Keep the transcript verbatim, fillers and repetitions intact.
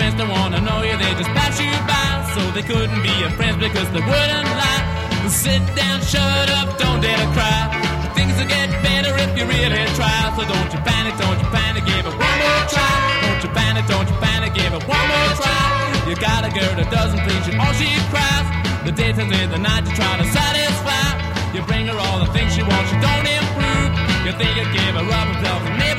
friends don't wanna know you, they just pass you by. So they couldn't be your friends because they wouldn't lie. Sit down, shut up, don't dare to cry. Things will get better if you really try. So don't you panic, don't you panic, give it one more try. Don't you panic, don't you panic, give it one more try. You got a girl that doesn't please you, all she cries. The day turns into the night, you try to satisfy. You bring her all the things she wants, she don't improve. You think you give her up and tell her